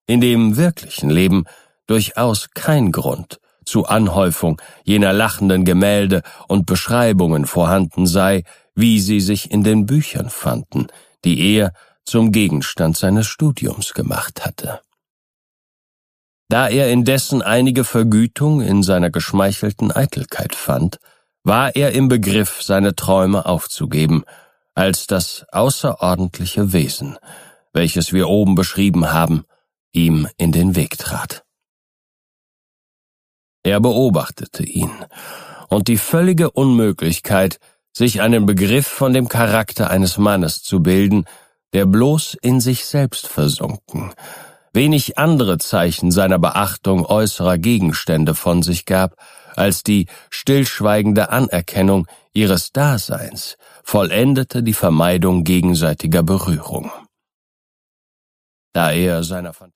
in dem wirklichen Leben durchaus kein Grund zu Anhäufung jener lachenden Gemälde und Beschreibungen vorhanden sei, wie sie sich in den Büchern fanden, die er zum Gegenstand seines Studiums gemacht hatte. Da er indessen einige Vergütung in seiner geschmeichelten Eitelkeit fand, war er im Begriff, seine Träume aufzugeben, als das außerordentliche Wesen, welches wir oben beschrieben haben, ihm in den Weg trat. Er beobachtete ihn, und die völlige Unmöglichkeit, sich einen Begriff von dem Charakter eines Mannes zu bilden, der bloß in sich selbst versunken, wenig andere Zeichen seiner Beachtung äußerer Gegenstände von sich gab, als die stillschweigende Anerkennung ihres Daseins, vollendete die Vermeidung gegenseitiger Berührung. Da er seiner